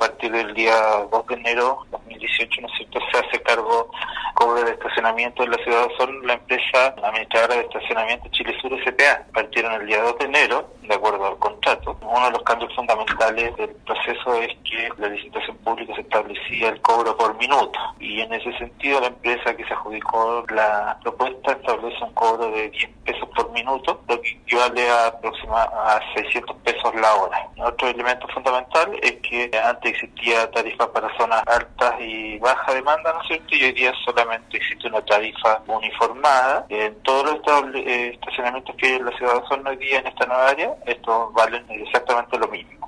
partir del día 2 de enero de 2018, ¿no es cierto?, se hace cargo cobro de estacionamiento en la ciudad de Osorno la empresa administradora de estacionamiento Chile Sur S.p.A. Partieron el día 2 de enero, de acuerdo al contrato. Uno de los cambios fundamentales del proceso es que la licitación pública se establecía el cobro por minuto, y en ese sentido la empresa que se adjudicó la propuesta establece un cobro de 10 pesos por minuto, lo que equivale a aproximadamente a 600 pesos la hora. Otro elemento fundamental es que antes existía tarifas para zonas altas y baja demanda, ¿no es cierto?, y hoy día solamente existe una tarifa uniformada. En todos los estacionamientos que hay en la ciudad de Osorno hoy día en esta nueva área, estos valen exactamente lo mismo.